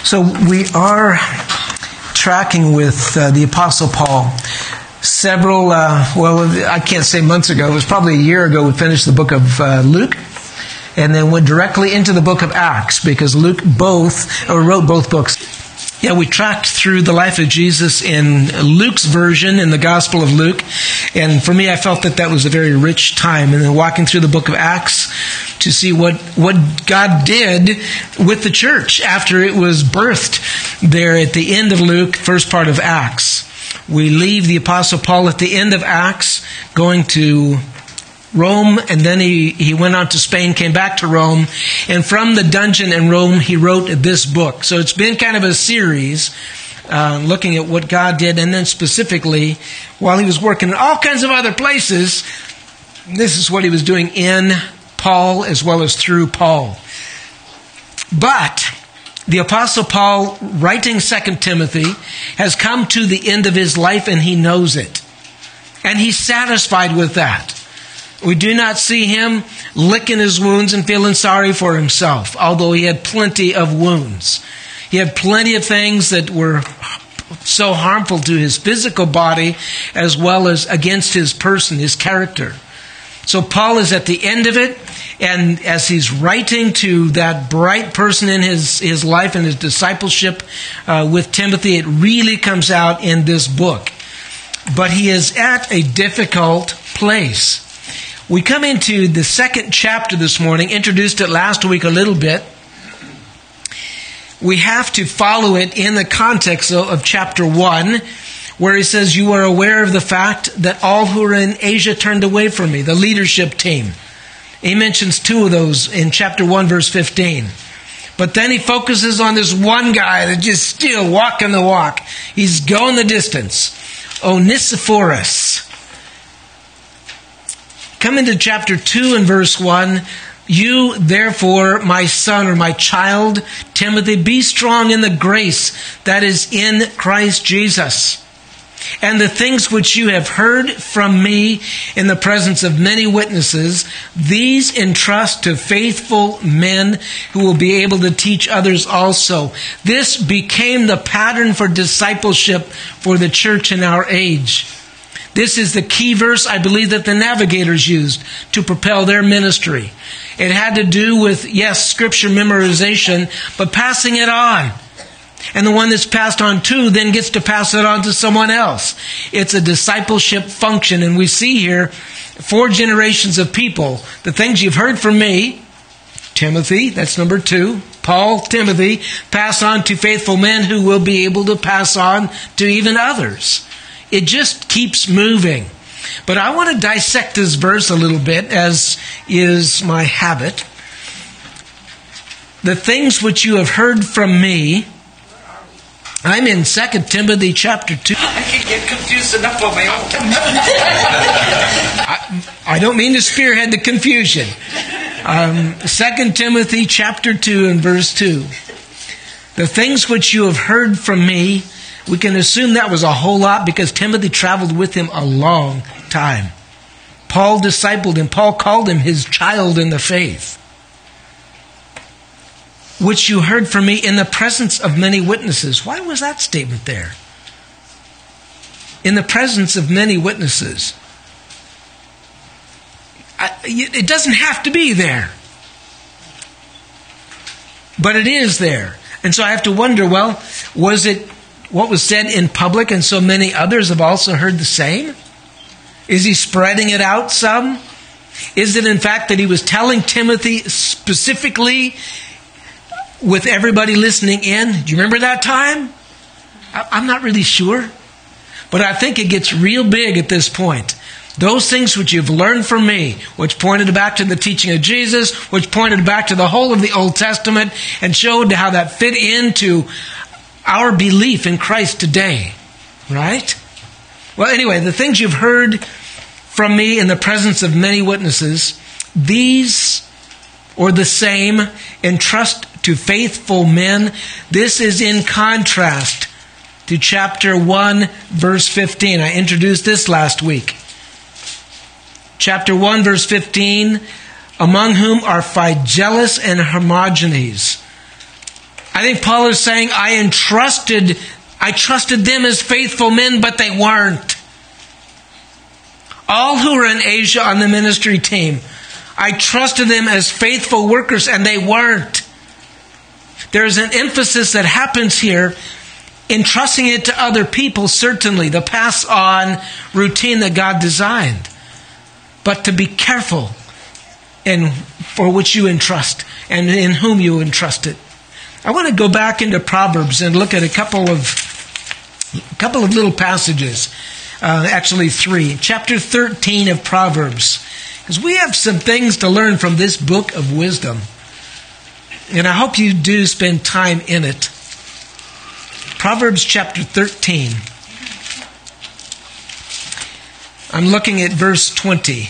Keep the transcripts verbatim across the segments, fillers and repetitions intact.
So we are tracking with uh, the Apostle Paul. Several, uh, well, I can't say months ago, it was probably a year ago we finished the book of uh, Luke, and then went directly into the book of Acts, because Luke both, or wrote both books. Yeah, we tracked through the life of Jesus in Luke's version, in the Gospel of Luke. And for me, I felt that that was a very rich time. And then walking through the book of Acts to see what, what God did with the church after it was birthed there at the end of Luke, first part of Acts. We leave the Apostle Paul at the end of Acts, going to Rome, and then he, he went on to Spain, came back to Rome, and from the dungeon in Rome, he wrote this book. So it's been kind of a series uh, looking at what God did, and then specifically, while he was working in all kinds of other places, this is what he was doing in Paul as well as through Paul. But the Apostle Paul, writing Second Timothy, has come to the end of his life, and he knows it. And he's satisfied with that. We do not see him licking his wounds and feeling sorry for himself, although he had plenty of wounds. He had plenty of things that were so harmful to his physical body as well as against his person, his character. So Paul is at the end of it, and as he's writing to that bright person in his, his life and his discipleship uh, with Timothy, it really comes out in this book. But he is at a difficult place. We come into the second chapter this morning, introduced it last week a little bit. We have to follow it in the context though, of chapter one, where he says, you are aware of the fact that all who are in Asia turned away from me, the leadership team. He mentions two of those in chapter one, verse fifteen. But then he focuses on this one guy that just still walking the walk. He's going the distance. Onesiphorus. Come into chapter two and verse one. You, therefore, my son or my child, Timothy, be strong in the grace that is in Christ Jesus. And the things which you have heard from me in the presence of many witnesses, these entrust to faithful men who will be able to teach others also. This became the pattern for discipleship for the church in our age. This is the key verse, I believe, that the Navigators used to propel their ministry. It had to do with, yes, scripture memorization, but passing it on. And the one that's passed on to then gets to pass it on to someone else. It's a discipleship function, and we see here four generations of people. The things you've heard from me, Timothy, that's number two. Paul, Timothy, pass on to faithful men who will be able to pass on to even others. It just keeps moving. But I want to dissect this verse a little bit, as is my habit. The things which you have heard from me. I'm in Second Timothy chapter two. I can get confused enough on my own. I, I don't mean to spearhead the confusion. Um, Second Timothy chapter two and verse two. The things which you have heard from me. We can assume that was a whole lot because Timothy traveled with him a long time. Paul discipled him. Paul called him his child in the faith. Which you heard from me in the presence of many witnesses. Why was that statement there? In the presence of many witnesses. I, it doesn't have to be there. But it is there. And so I have to wonder, well, was it what was said in public and so many others have also heard the same? Is he spreading it out some? Is it in fact that he was telling Timothy specifically with everybody listening in? Do you remember that time? I'm not really sure. But I think it gets real big at this point. Those things which you've learned from me, which pointed back to the teaching of Jesus, which pointed back to the whole of the Old Testament and showed how that fit into our belief in Christ today. Right? Well, anyway, the things you've heard from me in the presence of many witnesses, these or the same entrust to faithful men. This is in contrast to chapter one, verse fifteen. I introduced this last week. Chapter one, verse fifteen, among whom are Phygelus and Hermogenes. I think Paul is saying, I entrusted, I trusted them as faithful men, but they weren't. All who were in Asia on the ministry team, I trusted them as faithful workers, and they weren't. There's an emphasis that happens here in trusting it to other people, certainly, the pass-on routine that God designed. But to be careful in for which you entrust and in whom you entrust it. I want to go back into Proverbs and look at a couple of a couple of little passages. Uh, actually three. Chapter thirteen of Proverbs. Because we have some things to learn from this book of wisdom. And I hope you do spend time in it. Proverbs chapter thirteen. I'm looking at verse twenty.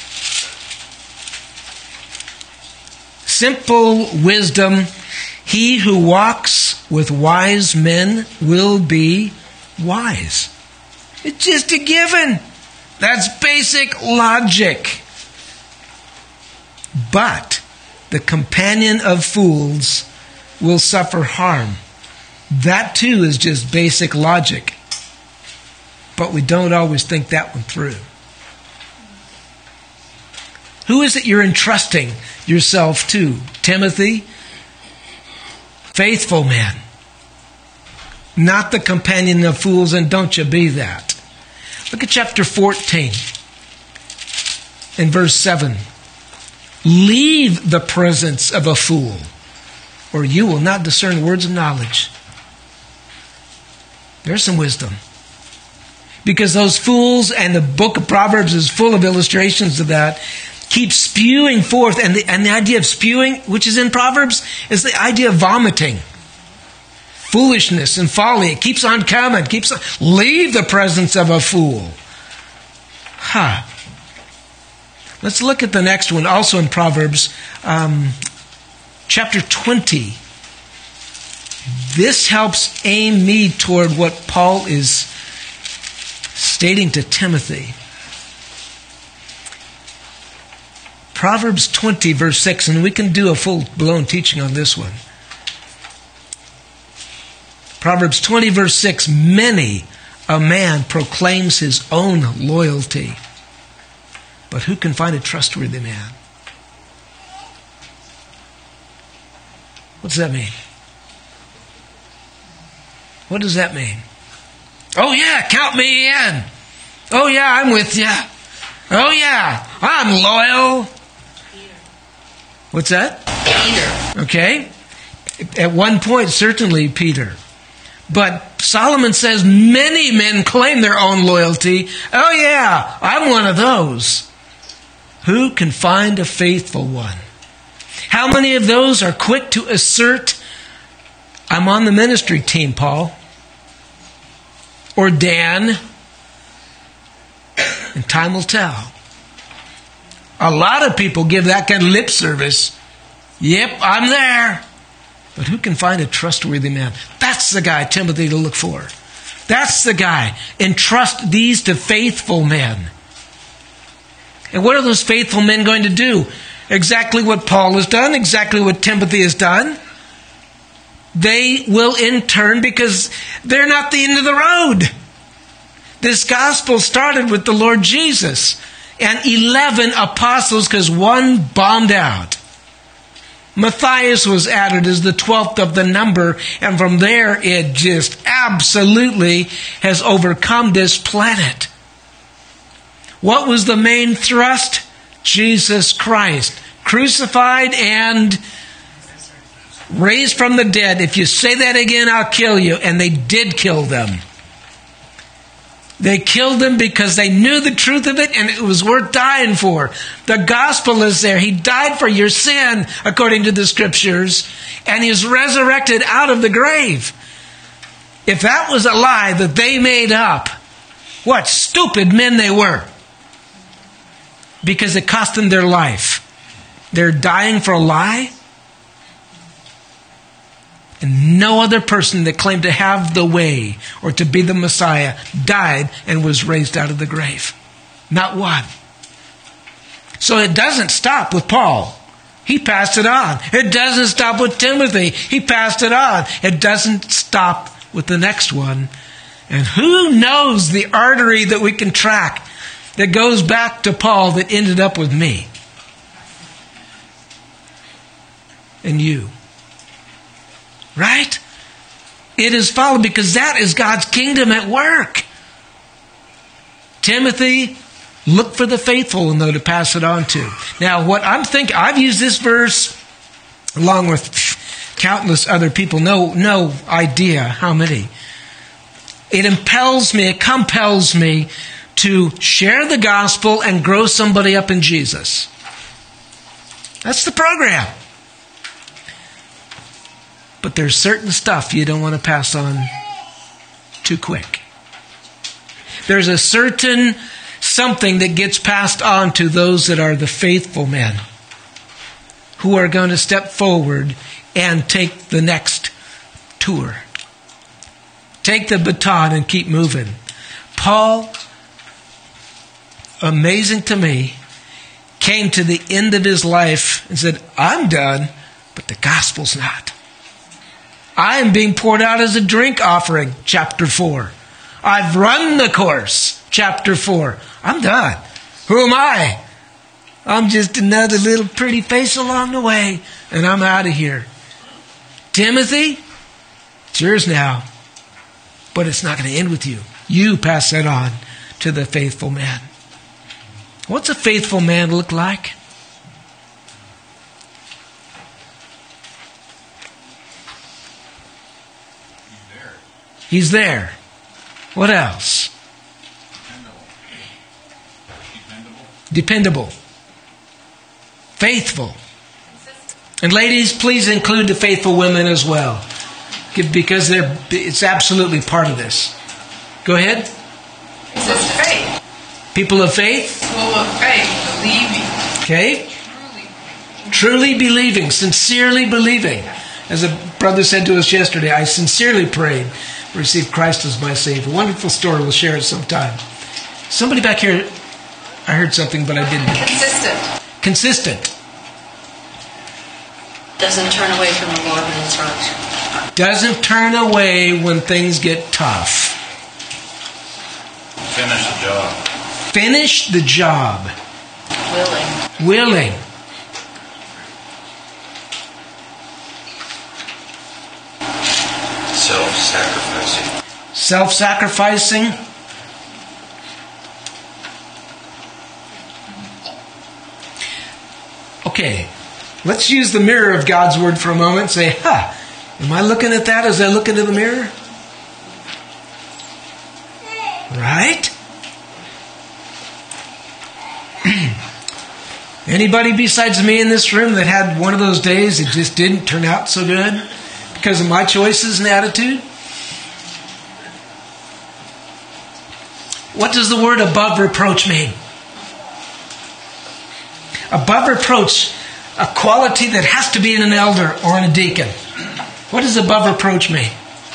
Simple wisdom. He who walks with wise men will be wise. It's just a given. That's basic logic. But the companion of fools will suffer harm. That too is just basic logic. But we don't always think that one through. Who is it you're entrusting yourself to? Timothy? Faithful man. Not the companion of fools, and don't you be that. Look at chapter fourteen in verse seven. Leave the presence of a fool, or you will not discern words of knowledge. There's some wisdom. Because those fools, and the book of Proverbs is full of illustrations of that, keep spewing forth. And the, and the idea of spewing, which is in Proverbs, is the idea of vomiting. Foolishness and folly. It keeps on coming. Keeps on. Leave the presence of a fool. Huh. Let's look at the next one, also in Proverbs, um, chapter twenty. This helps aim me toward what Paul is stating to Timothy. Proverbs twenty, verse six, and we can do a full-blown teaching on this one. Proverbs twenty, verse six, many a man proclaims his own loyalty, but who can find a trustworthy man? What does that mean? What does that mean? Oh yeah, count me in. Oh yeah, I'm with you. Oh yeah, I'm loyal. Peter. What's that? Peter. Okay. At one point, certainly Peter. But Solomon says many men claim their own loyalty. Oh yeah, I'm one of those. Who can find a faithful one? How many of those are quick to assert, I'm on the ministry team, Paul? Or Dan? And time will tell. A lot of people give that kind of lip service. Yep, I'm there. But who can find a trustworthy man? That's the guy, Timothy, to look for. That's the guy. Entrust these to faithful men. And what are those faithful men going to do? Exactly what Paul has done, exactly what Timothy has done. They will in turn, because they're not the end of the road. This gospel started with the Lord Jesus and eleven apostles, because one bombed out. Matthias was added as the twelfth of the number, and from there it just absolutely has overcome this planet. What was the main thrust? Jesus Christ, crucified and raised from the dead. If you say that again, I'll kill you. And they did kill them. They killed them because they knew the truth of it, and it was worth dying for. The gospel is there. He died for your sin, according to the scriptures, and He is resurrected out of the grave. If that was a lie that they made up, what stupid men they were. Because it cost them their life. They're dying for a lie. And no other person that claimed to have the way or to be the Messiah died and was raised out of the grave. Not one. So it doesn't stop with Paul. He passed it on. It doesn't stop with Timothy. He passed it on. It doesn't stop with the next one. And who knows the artery that we can track that goes back to Paul that ended up with me and you. Right? It is followed because that is God's kingdom at work. Timothy, look for the faithful and though to pass it on to. Now, what I'm thinking, I've used this verse along with countless other people, no, no idea how many. It impels me, it compels me to share the gospel and grow somebody up in Jesus. That's the program. But there's certain stuff you don't want to pass on too quick. There's a certain something that gets passed on to those that are the faithful men who are going to step forward and take the next tour. Take the baton and keep moving. Paul, amazing to me, came to the end of his life and said, I'm done, but the gospel's not. I am being poured out as a drink offering, chapter four. I've run the course, chapter four. I'm done. Who am I? I'm just another little pretty face along the way, and I'm out of here. Timothy, it's yours now. But it's not going to end with you. You pass that on to the faithful man. What's a faithful man look like? He's there. He's there. What else? Dependable. Dependable. Faithful. And ladies, please include the faithful women as well. Because they're, it's absolutely part of this. Go ahead. It says faith. People of faith. Full of faith, believing. Okay. Truly. Truly believing, sincerely believing. As a brother said to us yesterday, I sincerely prayed to receive Christ as my Savior. Wonderful story. We'll share it sometime. Somebody back here, I heard something, but I didn't. Consistent. Consistent. Doesn't turn away from the Lord when it's right. Doesn't turn away when things get tough. Finish the job. Finish the job. Willing. Willing. Self-sacrificing. Self-sacrificing. Okay, let's use the mirror of God's Word for a moment and say, huh, am I looking at that as I look into the mirror? Right? Anybody besides me in this room that had one of those days that just didn't turn out so good because of my choices and attitude? What does the word above reproach mean? Above reproach, a quality that has to be in an elder or in a deacon. What does above reproach mean?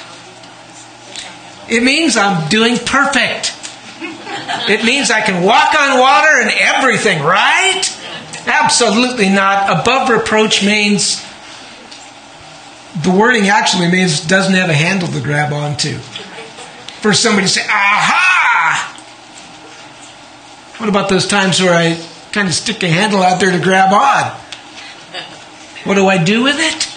It means I'm doing perfect. It means I can walk on water and everything, right? Absolutely not. Above reproach means, the wording actually means doesn't have a handle to grab onto. For somebody to say, aha! What about those times where I kind of stick a handle out there to grab on? What do I do with it?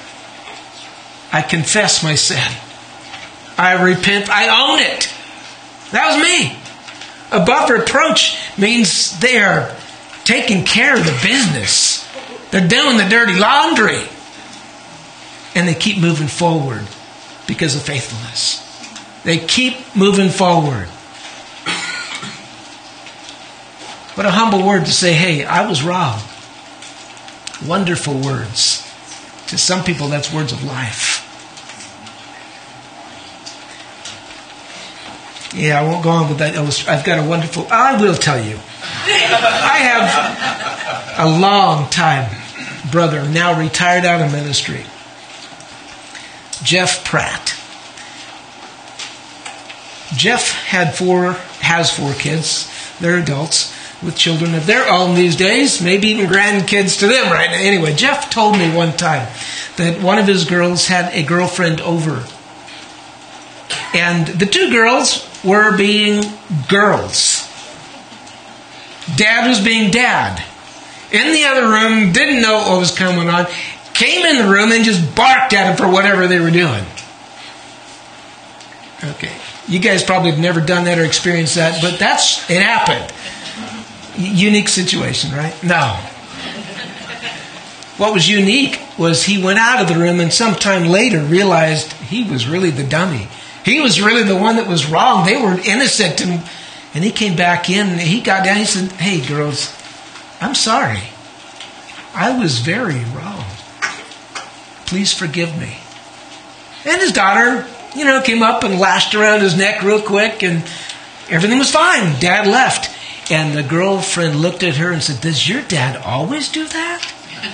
I confess my sin. I repent. I own it. That was me. Above reproach means they are taking care of the business. They're doing the dirty laundry. And they keep moving forward because of faithfulness. They keep moving forward. What a humble word to say, hey, I was wrong. Wonderful words. To some people, that's words of life. Yeah, I won't go on with that. I've got a wonderful... I will tell you. I have a long time brother, now retired out of ministry. Jeff Pratt. Jeff had four, has four kids. They're adults. with children of their own these days, maybe even grandkids to them right now. Anyway, Jeff told me one time that one of his girls had a girlfriend over. And the two girls were being girls. Dad was being dad. In the other room, didn't know what was going on, came in the room and just barked at him for whatever they were doing. Okay. You guys probably have never done that or experienced that, but that's, it happened. Unique situation, right? No. What was unique was he went out of the room and sometime later realized he was really the dummy. He was really the one that was wrong. They were innocent. And, and he came back in and he got down. He said, "Hey, girls, I'm sorry. I was very wrong. Please forgive me." And his daughter, you know, came up and lashed around his neck real quick and everything was fine. Dad left. And the girlfriend looked at her and said, "Does your dad always do that?"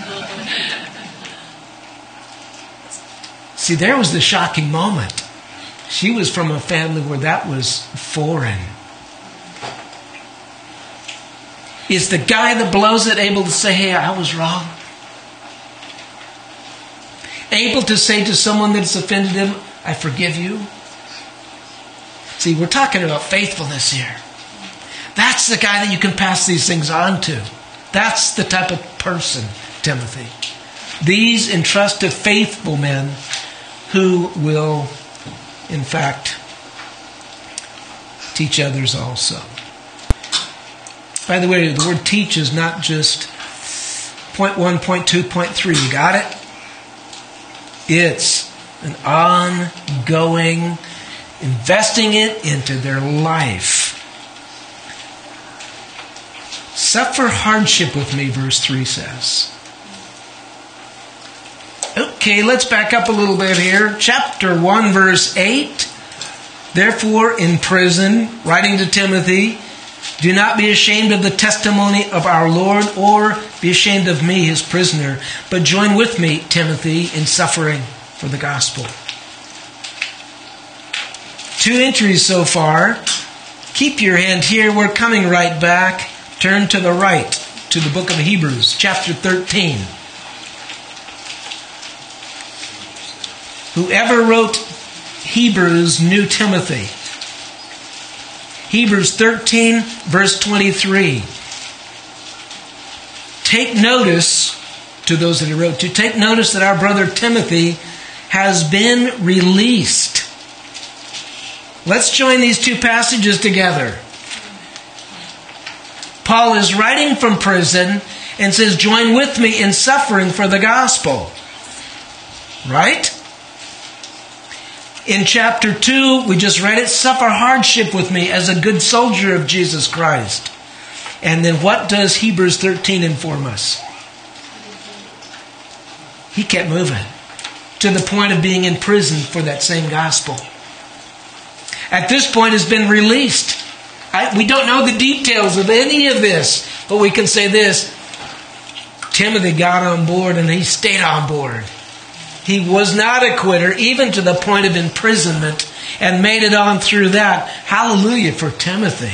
See, there was the shocking moment. She was from a family where that was foreign. Is the guy that blows it able to say, "Hey, I was wrong"? Able to say to someone that's offended him, "I forgive you"? See, we're talking about faithfulness here. That's the guy that you can pass these things on to. That's the type of person, Timothy. These entrust to faithful men who will, in fact, teach others also. By the way, the word teach is not just point one, point two, point three. You got it? It's an ongoing investing it into their life. Suffer hardship with me, verse three says. Okay, let's back up a little bit here. Chapter one, verse eight. Therefore, in prison, writing to Timothy, do not be ashamed of the testimony of our Lord, or be ashamed of me, his prisoner, but join with me, Timothy, in suffering for the gospel. Two entries so far. Keep your hand here. We're coming right back. Turn to the right to the book of Hebrews, chapter thirteen. Whoever wrote Hebrews knew Timothy. Hebrews thirteen, verse twenty-three. Take notice, to those that he wrote to, take notice that our brother Timothy has been released. Let's join these two passages together. Paul is writing from prison and says, join with me in suffering for the gospel. Right? In chapter two, we just read it, suffer hardship with me as a good soldier of Jesus Christ. And then what does Hebrews thirteen inform us? He kept moving to the point of being in prison for that same gospel. At this point, has been released. I, we don't know the details of any of this, but we can say this. Timothy got on board and he stayed on board. He was not a quitter, even to the point of imprisonment, and made it on through that. Hallelujah for Timothy.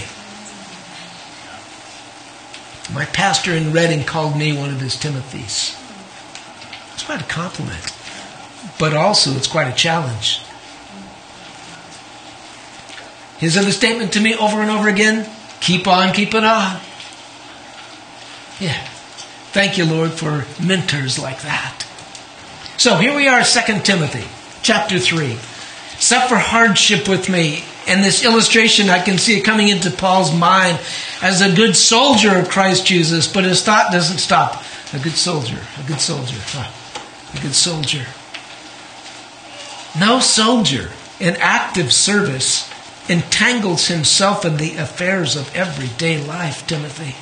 My pastor in Reading called me one of his Timothys. It's quite a compliment, but also it's quite a challenge. His other statement to me over and over again, keep on keeping on. Yeah. Thank you, Lord, for mentors like that. So here we are, Second Timothy, chapter three. Suffer hardship with me. And this illustration, I can see it coming into Paul's mind as a good soldier of Christ Jesus, but his thought doesn't stop. A good soldier, a good soldier, a good soldier. No soldier in active service entangles himself in the affairs of everyday life, Timothy,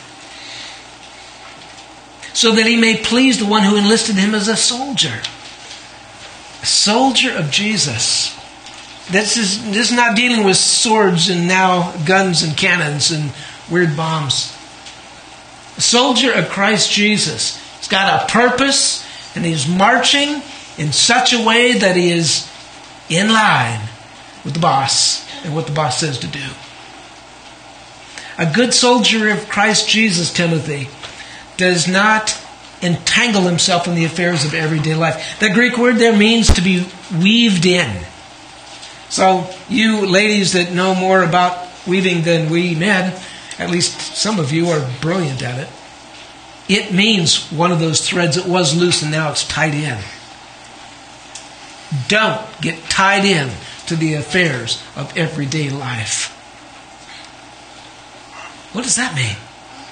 so that he may please the one who enlisted him as a soldier. A soldier of Jesus. This is, this is not dealing with swords and now guns and cannons and weird bombs. A soldier of Christ Jesus. He's got a purpose and he's marching in such a way that he is in line with the boss and what the boss says to do. A good soldier of Christ Jesus, Timothy, does not entangle himself in the affairs of everyday life. The Greek word there means to be weaved in. So you ladies that know more about weaving than we men, at least some of you are brilliant at it. It means one of those threads that was loose and now it's tied in. Don't get tied in to the affairs of everyday life. What does that mean?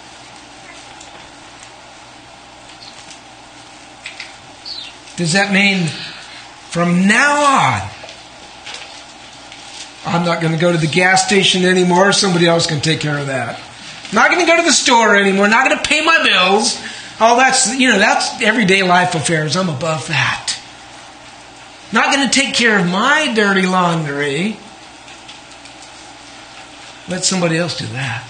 Does that mean from now on, I'm not going to go to the gas station anymore, somebody else can take care of that. Not going to go to the store anymore, not going to pay my bills. Oh, that's, you know, that's everyday life affairs. I'm above that. Not going to take care of my dirty laundry. Let somebody else do that.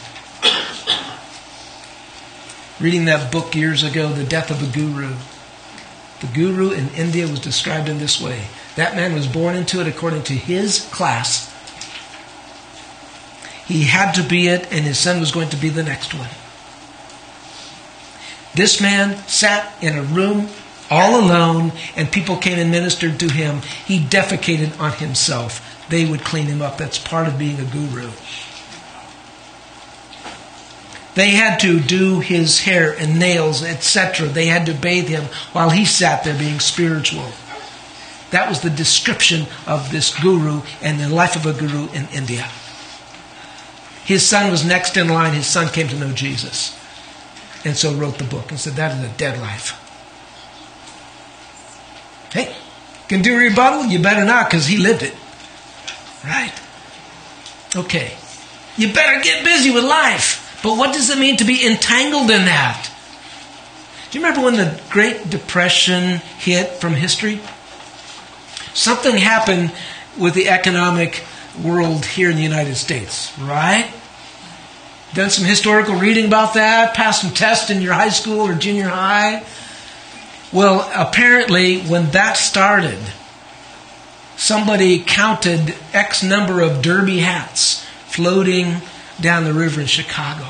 Reading that book years ago, The Death of a Guru. The guru in India was described in this way. That man was born into it according to his class. He had to be it, and his son was going to be the next one. This man sat in a room all alone, and people came and ministered to him. He defecated on himself. They would clean him up. That's part of being a guru. They had to do his hair and nails, et cetera. They had to bathe him while he sat there being spiritual. That was the description of this guru and the life of a guru in India. His son was next in line. His son came to know Jesus. And so wrote the book and said, that is a dead life. Hey, can do a rebuttal? You better not, because he lived it. Right? Okay. You better get busy with life. But what does it mean to be entangled in that? Do you remember when the Great Depression hit from history? Something happened with the economic world here in the United States, right? Done some historical reading about that, passed some tests in your high school or junior high. Well, apparently when that started, somebody counted X number of derby hats floating down the river in Chicago.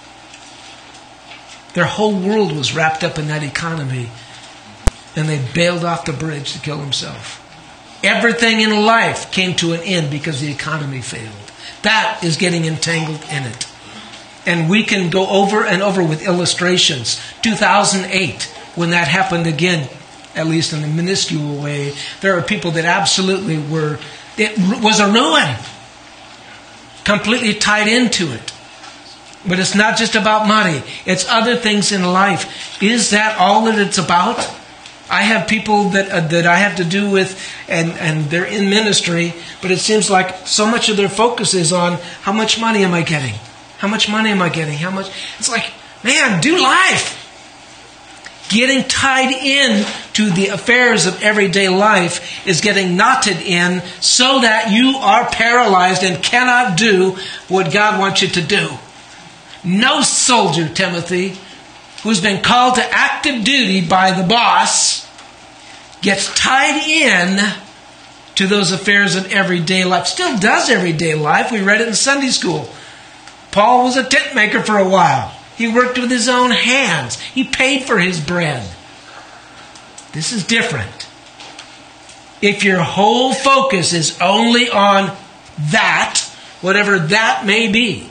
Their whole world was wrapped up in that economy, and they bailed off the bridge to kill themselves. Everything in life came to an end because the economy failed. That is getting entangled in it. And we can go over and over with illustrations. two thousand eight, when that happened again, at least in a minuscule way, there are people that absolutely were, it was a ruin. Completely tied into it. But it's not just about money. It's other things in life. Is that all that it's about? I have people that uh, that I have to do with, and, and they're in ministry, but it seems like so much of their focus is on how much money am I getting? How much money am I getting? How much? It's like, man, do life. Getting tied in to the affairs of everyday life is getting knotted in so that you are paralyzed and cannot do what God wants you to do. No soldier, Timothy, who's been called to active duty by the boss gets tied in to those affairs of everyday life. Still does everyday life. We read it in Sunday school. Paul was a tent maker for a while. He worked with his own hands. He paid for his bread. This is different. If your whole focus is only on that, whatever that may be,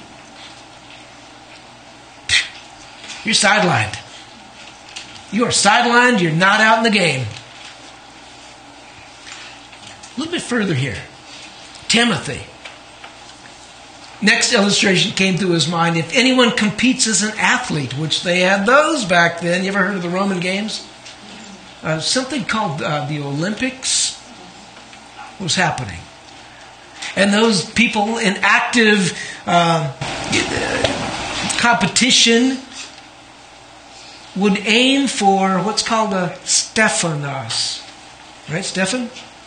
you're sidelined. You are sidelined. You're not out in the game. A little bit further here. Timothy. Next illustration came to his mind. If anyone competes as an athlete, which they had those back then. You ever heard of the Roman Games? Uh, something called uh, the Olympics was happening. And those people in active uh, competition would aim for what's called a Stephanos. Right, Stephan?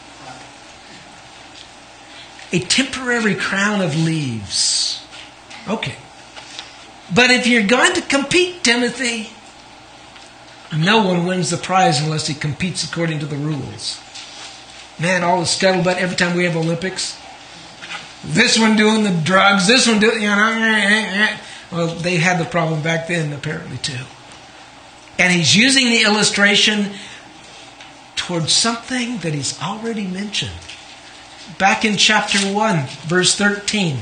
A temporary crown of leaves. Okay. But if you're going to compete, Timothy, no one wins the prize unless he competes according to the rules. Man, all the scuttlebutt every time we have Olympics. This one doing the drugs, this one doing, you know. Well, they had the problem back then, apparently, too. And he's using the illustration towards something that he's already mentioned. Back in chapter one, verse thirteen.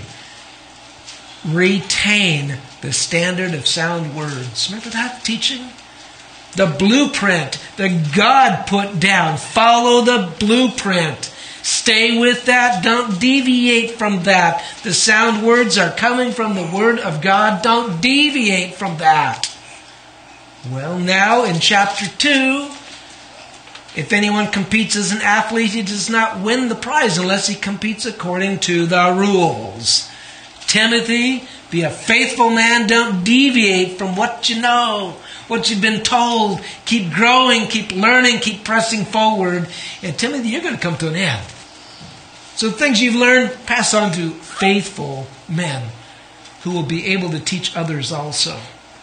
Retain the standard of sound words. Remember that teaching? The blueprint that God put down. Follow the blueprint. Stay with that. Don't deviate from that. The sound words are coming from the Word of God. Don't deviate from that. Well, now in chapter two, if anyone competes as an athlete, he does not win the prize unless he competes according to the rules. Timothy, be a faithful man. Don't deviate from what you know, what you've been told. Keep growing, keep learning, keep pressing forward. And Timothy, you're going to come to an end. So the things you've learned, pass on to faithful men who will be able to teach others also.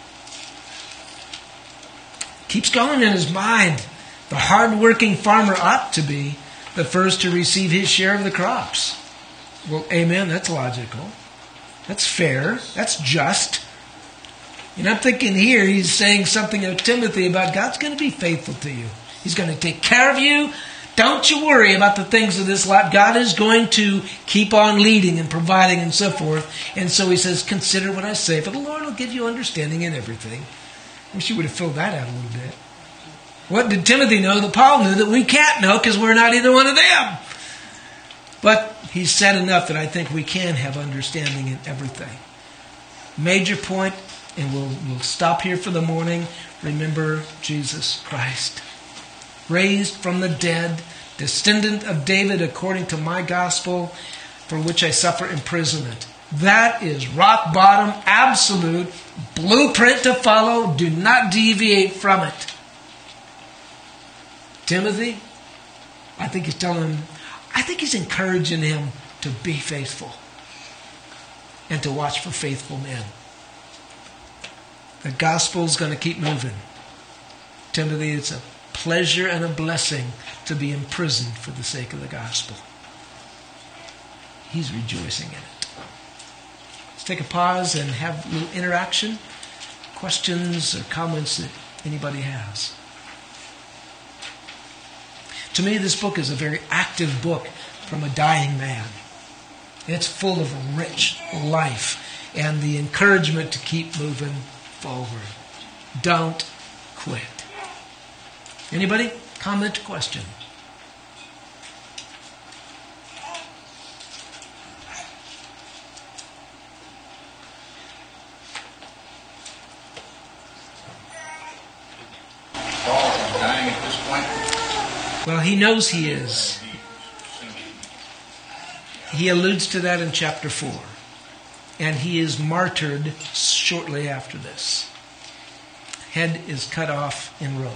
Keeps going in his mind. The hard-working farmer ought to be the first to receive his share of the crops. Well, amen, that's logical. That's fair. That's just. And I'm thinking here he's saying something to Timothy about God's going to be faithful to you. He's going to take care of you. Don't you worry about the things of this life. God is going to keep on leading and providing and so forth. And so he says, consider what I say, for the Lord will give you understanding in everything. I wish you would have filled that out a little bit. What did Timothy know that Paul knew that we can't know because we're not either one of them? But he said enough that I think we can have understanding in everything. Major point, and we'll, we'll stop here for the morning. Remember Jesus Christ. Raised from the dead, descendant of David according to my gospel, for which I suffer imprisonment. That is rock bottom, absolute, blueprint to follow. Do not deviate from it. Timothy, I think he's telling him, I think he's encouraging him to be faithful and to watch for faithful men. The gospel's going to keep moving. Timothy, it's a pleasure and a blessing to be imprisoned for the sake of the gospel. He's rejoicing in it. Let's take a pause and have a little interaction, questions or comments that anybody has. To me, this book is a very active book from a dying man. It's full of a rich life and the encouragement to keep moving forward. Don't quit. Anybody? Comment, question? Paul is dying at this point. Well, he knows he is. He alludes to that in chapter four. And he is martyred shortly after this. Head is cut off in Rome.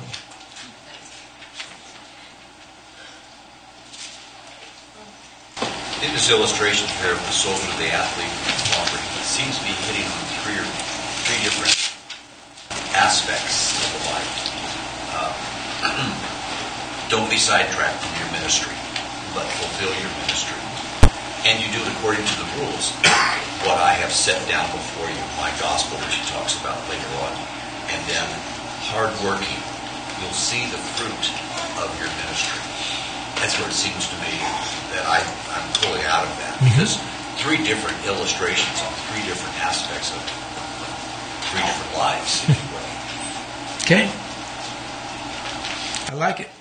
In his illustration here of the soldier, the athlete, and the farmer, he seems to be hitting on three or three different aspects of the life. Uh, don't be sidetracked from your ministry, but fulfill your ministry. And you do it according to the rules. What I have set down before you, my gospel, which he talks about later on. And then hard working. You'll see the fruit of your ministry. That's where it seems to me that I, I'm totally out of that. Because three different illustrations on three different aspects of three different lives, if you will. Okay. I like it.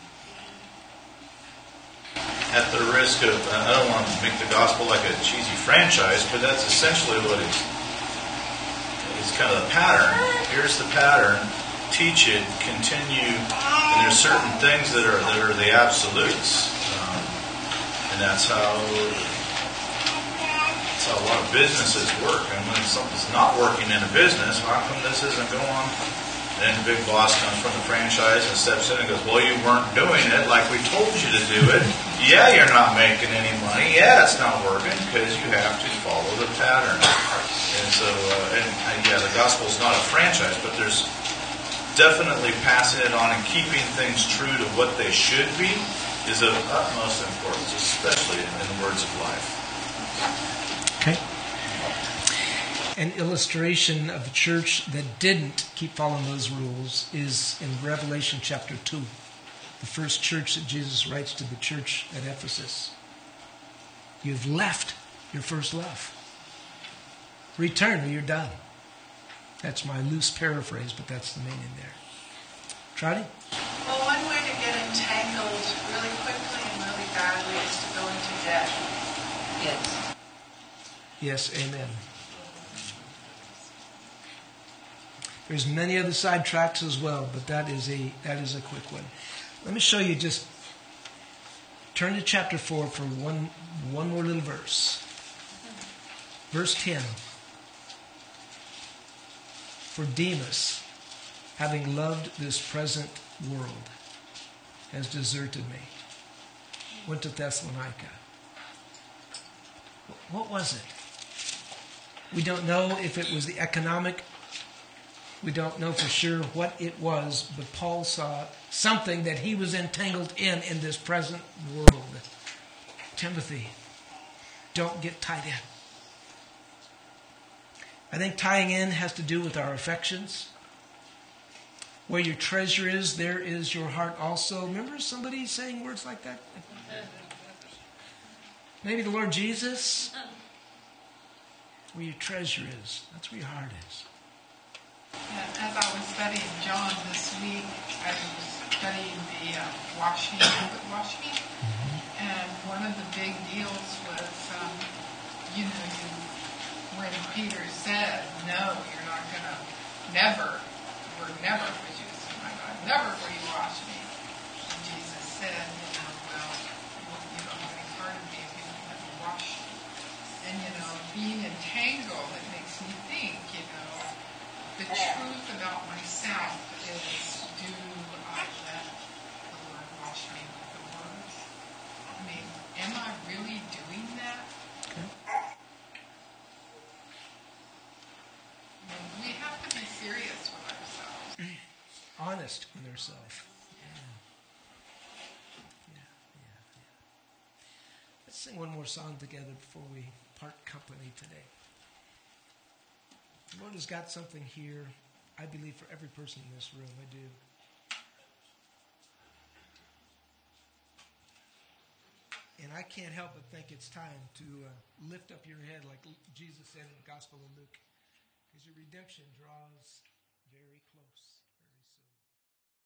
At the risk of, I don't want to make the gospel like a cheesy franchise, but that's essentially what it's, it's kind of the pattern. Here's the pattern. Teach it, continue, and there's certain things that are that are the absolutes, um, and that's how that's how a lot of businesses work. And when something's not working in a business, how come this isn't going? And then the big boss comes from the franchise and steps in and goes, "Well, you weren't doing it like we told you to do it. Yeah, you're not making any money. Yeah, it's not working because you have to follow the pattern." And so, uh, and uh, yeah, the gospel's not a franchise, but there's definitely passing it on and keeping things true to what they should be is of utmost importance, especially in the words of life. Okay. An illustration of a church that didn't keep following those rules is in Revelation chapter two, the first church that Jesus writes to the church at Ephesus. You've left your first love. Return or you're done. That's my loose paraphrase, but that's the meaning there. Trotty? Well, one way to get entangled really quickly and really badly is to go into debt. Yes. Yes, amen. There's many other sidetracks as well, but that is a that is a quick one. Let me show you just. Turn to chapter four for one one more little verse. Verse ten. For Demas, having loved this present world, has deserted me. Went to Thessalonica. What was it? We don't know if it was the economic. We don't know for sure what it was, but Paul saw something that he was entangled in in this present world. Timothy, don't get tied in. I think tying in has to do with our affections. Where your treasure is, there is your heart also. Remember somebody saying words like that? Maybe the Lord Jesus. Where your treasure is, that's where your heart is. And as I was studying John this week, I was studying the uh, washing, foot washing, and one of the big deals was, um, you know, you, when Peter said, "No, you're not going to, never, we're never was using my God, never will you wash me." And Jesus said, you know, well, you don't have any part of me if you don't let me wash you. And you know, being entangled, it makes me think, you know. The truth about myself is, do I let the Lord wash me with the Word? I mean, am I really doing that? Okay. I mean, we have to be serious with ourselves. Honest with ourselves. Yeah. Yeah, yeah, yeah. Let's sing one more song together before we part company today. The Lord has got something here, I believe, for every person in this room. I do. And I can't help but think it's time to uh, lift up your head like Jesus said in the Gospel of Luke, because your redemption draws very close.